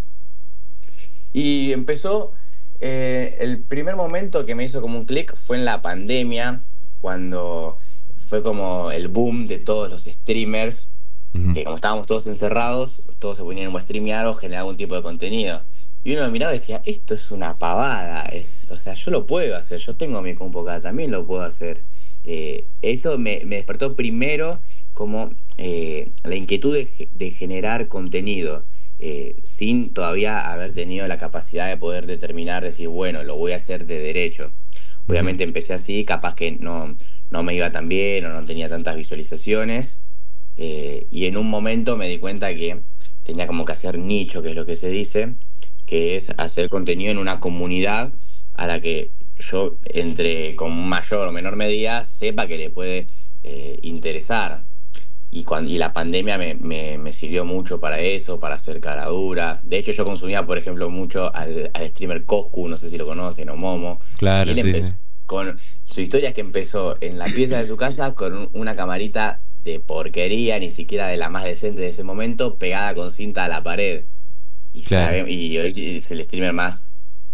Y empezó, el primer momento que me hizo como un clic fue en la pandemia, cuando fue como el boom de todos los streamers, que como estábamos todos encerrados, todos se ponían a streamear o generar algún tipo de contenido. Y uno miraba y decía, esto es una pavada, o sea, yo lo puedo hacer, yo tengo mi compu acá, también lo puedo hacer. Eso me despertó primero como la inquietud de generar contenido, sin todavía haber tenido la capacidad de poder determinar, decir, bueno, lo voy a hacer de derecho. Obviamente empecé así, capaz que no me iba tan bien o no tenía tantas visualizaciones, y en un momento me di cuenta que tenía como que hacer nicho, que es lo que se dice, que es hacer contenido en una comunidad a la que yo, con mayor o menor medida, sepa que le puede interesar. Y la pandemia me sirvió mucho para eso, para hacer cara dura. De hecho, yo consumía, por ejemplo, mucho al streamer Coscu, no sé si lo conocen, o Momo. Claro, y él empezó con su historia, que empezó en la pieza de su casa con una camarita de porquería, ni siquiera de la más decente de ese momento, pegada con cinta a la pared. Y hoy es el streamer más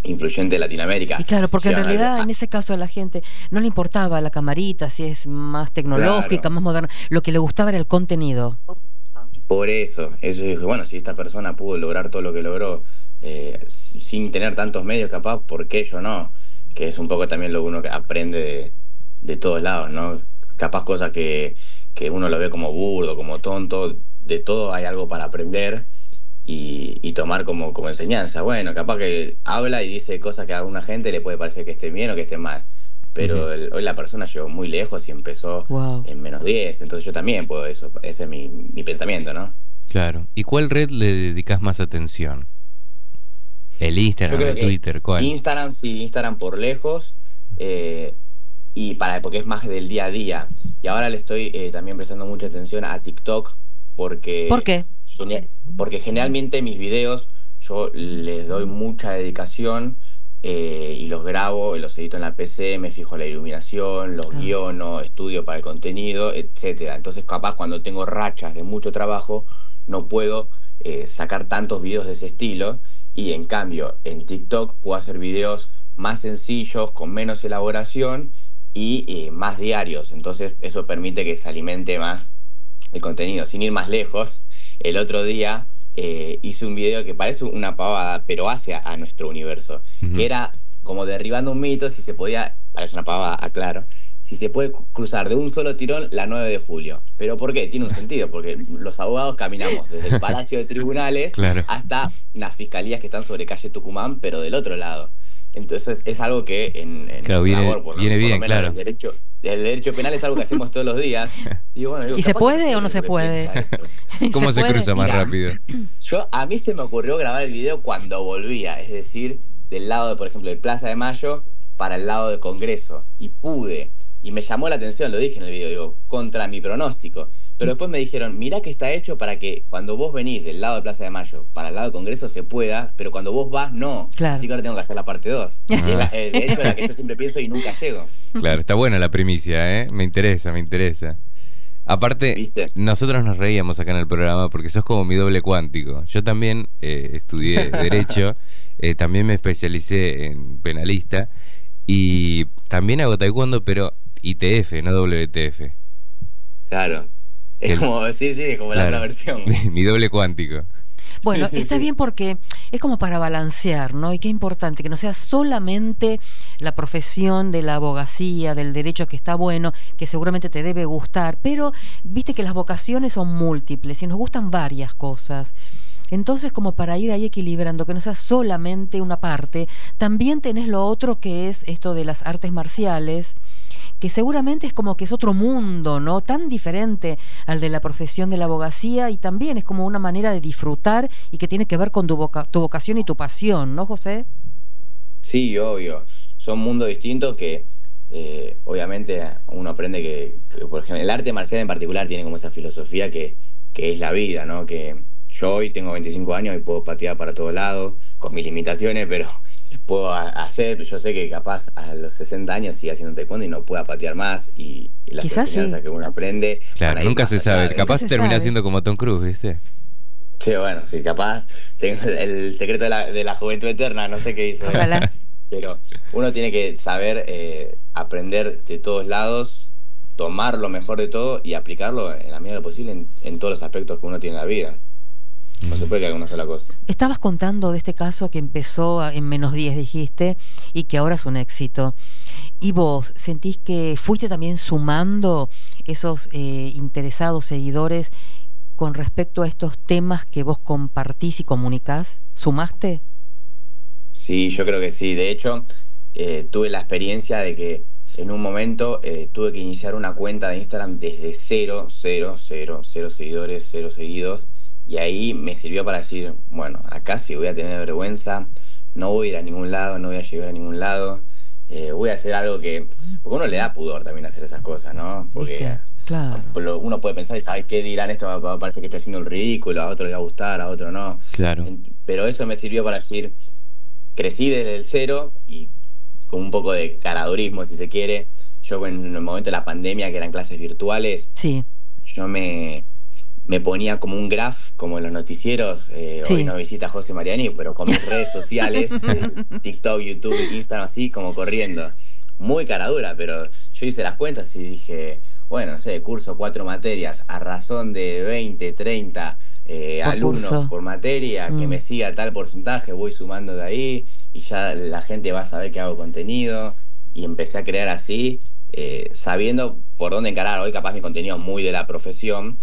influyente de Latinoamérica. Y claro, porque en Llevan realidad a- en ese caso a la gente no le importaba la camarita, si es más tecnológica, Claro. más moderna. Lo que le gustaba era el contenido. Por eso dije, bueno, si esta persona pudo lograr todo lo que logró sin tener tantos medios, capaz, ¿por qué yo no? Que es un poco también lo uno que aprende de todos lados, ¿no? Capaz cosas que uno lo ve como burdo, como tonto, de todo hay algo para aprender y tomar como enseñanza. Bueno, capaz que habla y dice cosas que a alguna gente le puede parecer que esté bien o que esté mal. Pero hoy la persona llegó muy lejos y empezó Wow. en -10, entonces yo también puedo eso. Ese es mi pensamiento, ¿no? Claro. ¿Y cuál red le dedicas más atención? ¿El Instagram, Yo creo el que Twitter? ¿Cuál? Instagram, sí, Instagram por lejos, porque es más del día a día. Y ahora le estoy también prestando mucha atención a TikTok porque... ¿Por qué? Porque generalmente mis videos yo les doy mucha dedicación y los grabo, los edito en la PC, me fijo en la iluminación, los guiono, estudio para el contenido, etcétera. Entonces capaz cuando tengo rachas de mucho trabajo no puedo sacar tantos videos de ese estilo, y en cambio en TikTok puedo hacer videos más sencillos, con menos elaboración y más diarios. Entonces eso permite que se alimente más el contenido. Sin ir más lejos, el otro día hice un video que parece una pavada, pero hace a nuestro universo, que era como derribando un mito, si se podía, parece una pavada, aclaro, si se puede cruzar de un solo tirón la 9 de julio. ¿Pero por qué? Tiene un sentido, porque los abogados caminamos desde el Palacio de Tribunales Claro. hasta las fiscalías que están sobre calle Tucumán, pero del otro lado. Entonces es algo que en Claro, viene- labor, viene por bien, lo menos claro. del derecho penal es algo que hacemos todos los días. Digo, ¿Y se capaz puede que o no se lo que puede? piensa esto. ¿Cómo se puede? cruza más Mira. rápido? A mí se me ocurrió grabar el video cuando volvía, es decir, del lado de, por ejemplo, de Plaza de Mayo para el lado del Congreso, y pude, y me llamó la atención, lo dije en el video, digo, contra mi pronóstico. Pero después me dijeron, mirá que está hecho para que cuando vos venís del lado de Plaza de Mayo para el lado del Congreso se pueda, pero cuando vos vas, no. Claro. Así que ahora tengo que hacer la parte 2. De hecho, es la que yo siempre pienso y nunca llego. Claro, está buena la primicia, ¿eh? Me interesa, me interesa. Aparte, ¿Viste? nosotros nos reíamos acá en el programa porque sos como mi doble cuántico. Yo también estudié Derecho, también me especialicé en penalista y también hago taekwondo, pero ITF, no WTF. Claro. Es como, sí, es como la Claro. otra versión. Mi doble cuántico. Bueno, Sí, sí, está sí. bien porque es como para balancear, ¿no? Y qué importante que no sea solamente la profesión de la abogacía, del derecho, que está bueno, que seguramente te debe gustar, pero viste que las vocaciones son múltiples y nos gustan varias cosas. Entonces, como para ir ahí equilibrando, que no sea solamente una parte, también tenés lo otro, que es esto de las artes marciales, que seguramente es como que es otro mundo, ¿no? Tan diferente al de la profesión de la abogacía, y también es como una manera de disfrutar y que tiene que ver con tu vocación y tu pasión, ¿no, José? Sí, obvio. Son mundos distintos que obviamente uno aprende que, por ejemplo, el arte marcial en particular tiene como esa filosofía que es la vida, ¿no? Que yo hoy tengo 25 años y puedo patear para todos lados, con mis limitaciones, pero puedo hacer, yo sé que capaz a los 60 años siga haciendo taekwondo y no pueda patear más, y las Quizás enseñanzas sí. que uno aprende. van Claro, a ir nunca más se allá sabe. de- Capaz se termina sabe. siendo como Tom Cruise, ¿viste? Sí, bueno, sí, capaz tengo el secreto de la juventud eterna, no sé qué hizo. Ojalá. Pero uno tiene que saber aprender de todos lados, tomar lo mejor de todo y aplicarlo en la medida de lo posible en todos los aspectos que uno tiene en la vida. No se puede quedar con una sola cosa. Estabas contando de este caso que empezó en -10, dijiste, y que ahora es un éxito. ¿Y vos sentís que fuiste también sumando esos interesados seguidores con respecto a estos temas que vos compartís y comunicás? ¿Sumaste? Sí, yo creo que sí. De hecho, tuve la experiencia de que en un momento tuve que iniciar una cuenta de Instagram desde cero seguidores, 0 seguidos. Y ahí me sirvió para decir, bueno, acá si voy a tener vergüenza, no voy a ir a ningún lado, no voy a llegar a ningún lado. Voy a hacer algo que... Porque uno le da pudor también hacer esas cosas, ¿no? Porque ¿Viste? Claro. uno puede pensar, ay, ¿qué dirán esto? Va a parecer que estoy haciendo el ridículo, a otro le va a gustar, a otro no. Claro. Pero eso me sirvió para decir, crecí desde el cero y con un poco de caradurismo, si se quiere. Yo en el momento de la pandemia, que eran clases virtuales, Sí. yo me me ponía como un graph, como en los noticieros, Sí. hoy nos visita José Mariani, pero con mis redes sociales, TikTok, YouTube, Instagram, así como corriendo. Muy cara dura, pero yo hice las cuentas y dije, bueno, no sé, curso 4 materias, a razón de 20, 30 alumnos curso. por materia, que me siga tal porcentaje, voy sumando de ahí y ya la gente va a saber que hago contenido. Y empecé a crear así, sabiendo por dónde encarar. Hoy capaz mi contenido es muy de la profesión,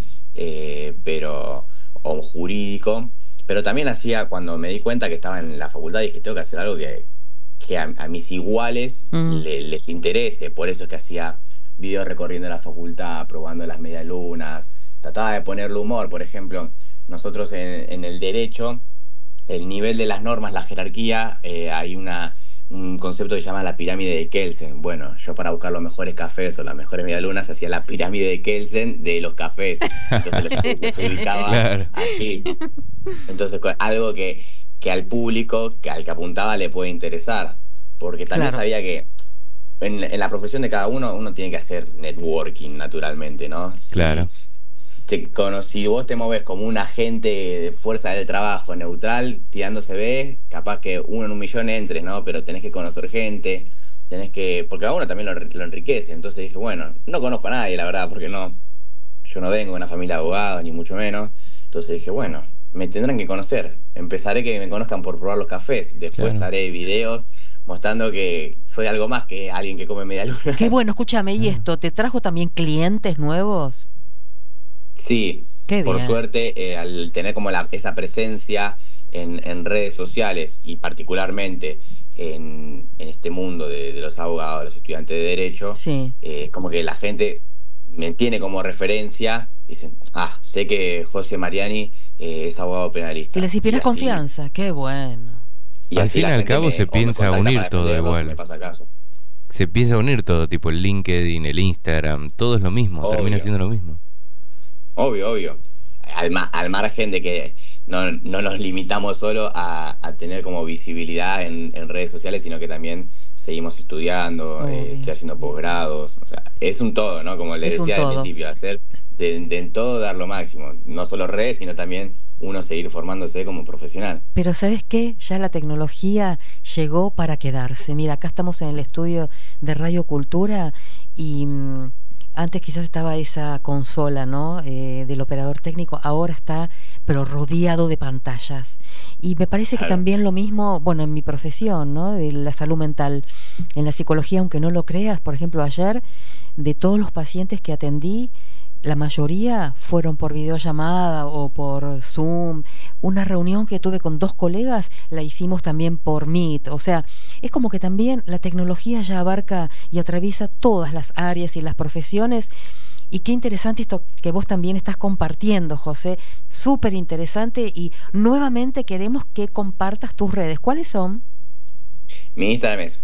o jurídico, pero también hacía, cuando me di cuenta que estaba en la facultad, dije, tengo que hacer algo que a mis iguales les interese. Por eso es que hacía videos recorriendo la facultad, probando las medialunas, trataba de ponerle humor. Por ejemplo, nosotros en el derecho, el nivel de las normas, la jerarquía, hay un concepto que se llama la pirámide de Kelsen. Bueno, yo para buscar los mejores cafés o las mejores medialunas hacía la pirámide de Kelsen de los cafés. Entonces los ubicaba Claro. así. Entonces, algo que al público, al que apuntaba, le puede interesar. Porque también Claro. sabía que en la profesión de cada uno tiene que hacer networking naturalmente, ¿no? Claro. Si vos te moves como un agente de fuerza del trabajo neutral, tirando CV, capaz que 1 en 1.000.000 entres, ¿no? Pero tenés que conocer gente, porque a uno también lo enriquece. Entonces dije, bueno, no conozco a nadie, la verdad, porque yo no vengo de una familia de abogados, ni mucho menos. Entonces dije, bueno, me tendrán que conocer. Empezaré que me conozcan por probar los cafés, después Claro. haré videos mostrando que soy algo más que alguien que come media luna. Qué bueno, escúchame, ¿y esto te trajo también clientes nuevos? Sí, Qué por bien. suerte, al tener como esa presencia en redes sociales y particularmente en este mundo de los abogados, los estudiantes de Derecho, Sí. como que la gente me tiene como referencia, dicen, sé que José Mariani es abogado penalista. Y les inspiras Y así- confianza, qué bueno. y Al así fin y la al gente cabo se o me piensa contacta unir para todo defenderlos o igual. me pasa caso. Se piensa unir todo, tipo el LinkedIn, el Instagram, todo es lo mismo, Obvio. termina siendo lo mismo. Obvio. Al margen de que no nos limitamos solo a tener como visibilidad en redes sociales, sino que también seguimos estudiando, Obvio. estoy haciendo posgrados. O sea, es un todo, ¿no? Como les Es un decía al todo. principio, hacer de en todo dar lo máximo. No solo redes, sino también uno seguir formándose como profesional. Pero ¿sabes qué? Ya la tecnología llegó para quedarse. Mira, acá estamos en el estudio de Radio Cultura y antes quizás estaba esa consola, ¿no? Del operador técnico, ahora está, pero rodeado de pantallas. Y me parece que Claro. también lo mismo, bueno, en mi profesión, ¿no? De la salud mental, en la psicología, aunque no lo creas, por ejemplo, ayer, de todos los pacientes que atendí, la mayoría fueron por videollamada o por Zoom. Una reunión que tuve con 2 colegas la hicimos también por Meet. O sea, es como que también la tecnología ya abarca y atraviesa todas las áreas y las profesiones. Y qué interesante esto que vos también estás compartiendo, José. Súper interesante y nuevamente queremos que compartas tus redes. ¿Cuáles son? Mi Instagram es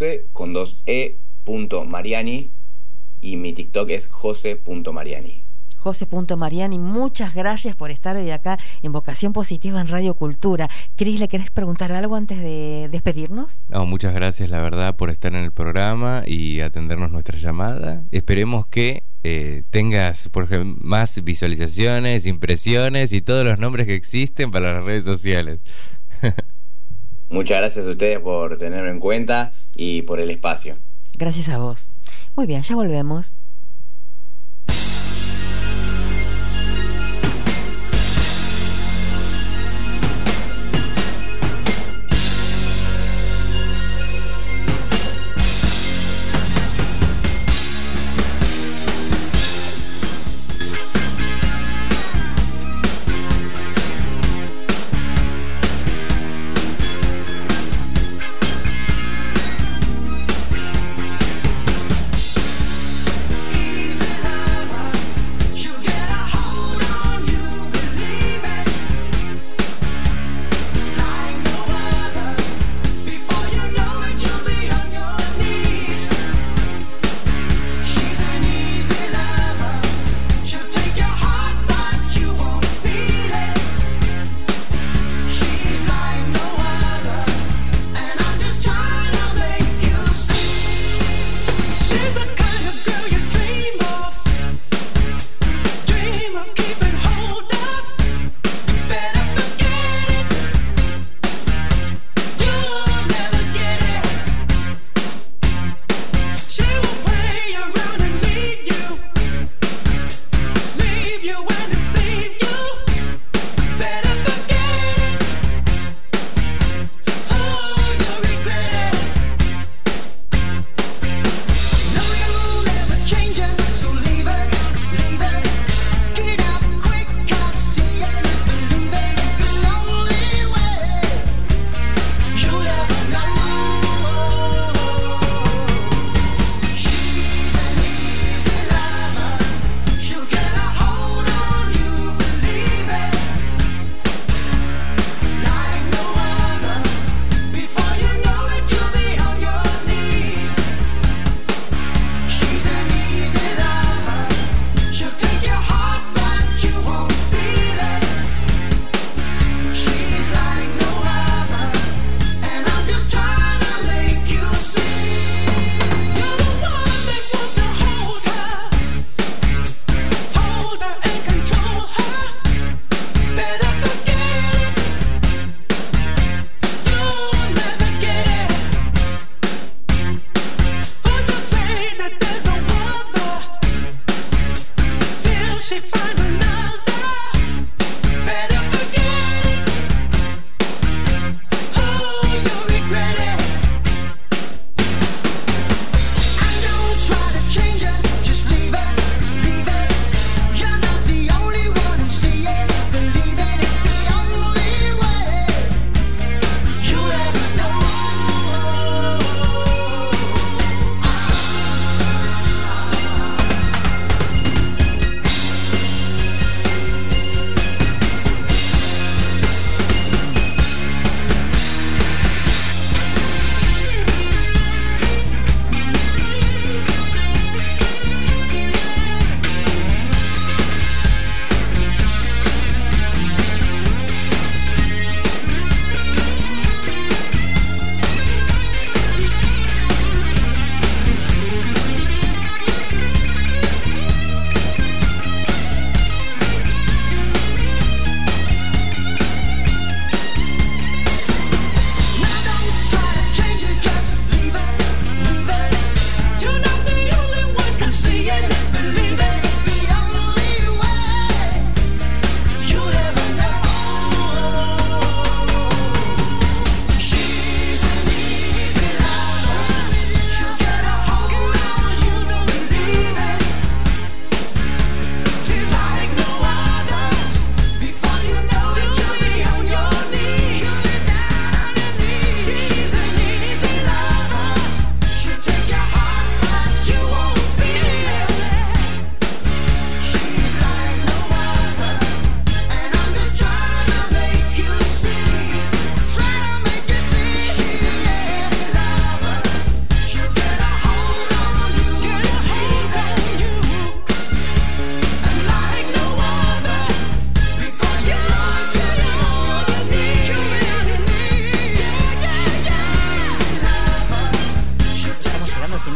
jose.mariani y mi TikTok es jose.mariani. Jose.Mariani, muchas gracias por estar hoy acá en Vocación Positiva en Radio Cultura. Cris, ¿le querés preguntar algo antes de despedirnos? No, muchas gracias, la verdad, por estar en el programa y atendernos nuestra llamada. Esperemos que tengas por ejemplo, más visualizaciones, impresiones y todos los nombres que existen para las redes sociales. Muchas gracias a ustedes por tenerme en cuenta y por el espacio. Gracias a vos. Muy bien, ya volvemos.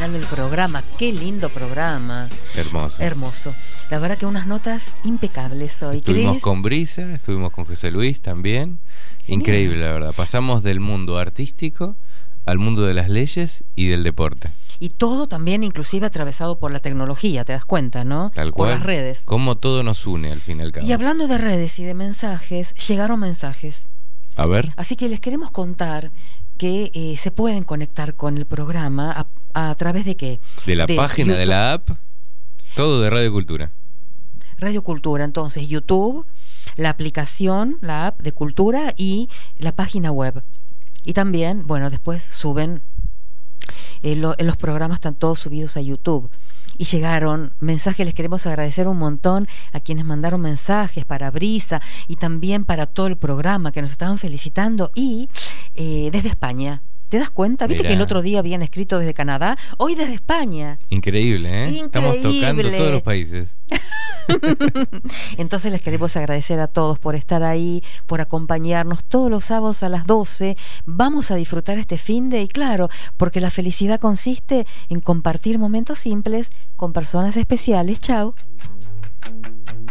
final del programa. Qué lindo programa. Hermoso. Hermoso. La verdad que unas notas impecables hoy. Estuvimos ¿Crees? con Brisa, estuvimos con José Luis también. Increíble, la verdad. Pasamos del mundo artístico al mundo de las leyes y del deporte. Y todo también inclusive atravesado por la tecnología, te das cuenta, ¿no? Tal por cual. las redes. Cómo todo nos une al fin y al cabo. Y hablando de redes y de mensajes, llegaron mensajes. A ver. Así que les queremos contar que se pueden conectar con el programa a través de ¿qué? De la página YouTube, de la app, todo de Radio Cultura. Radio Cultura, entonces YouTube, la aplicación, la app de Cultura y la página web. Y también, bueno, después suben, los programas están todos subidos a YouTube. Y llegaron mensajes, les queremos agradecer un montón a quienes mandaron mensajes para Brisa y también para todo el programa que nos estaban felicitando. Y desde España, ¿te das cuenta? ¿Viste Mirá. que el otro día habían escrito desde Canadá? Hoy desde España. Increíble, ¿eh? Increíble. Estamos tocando todos los países. Entonces les queremos agradecer a todos por estar ahí, por acompañarnos todos los sábados a las 12. Vamos a disfrutar este finde y claro, porque la felicidad consiste en compartir momentos simples con personas especiales. Chao.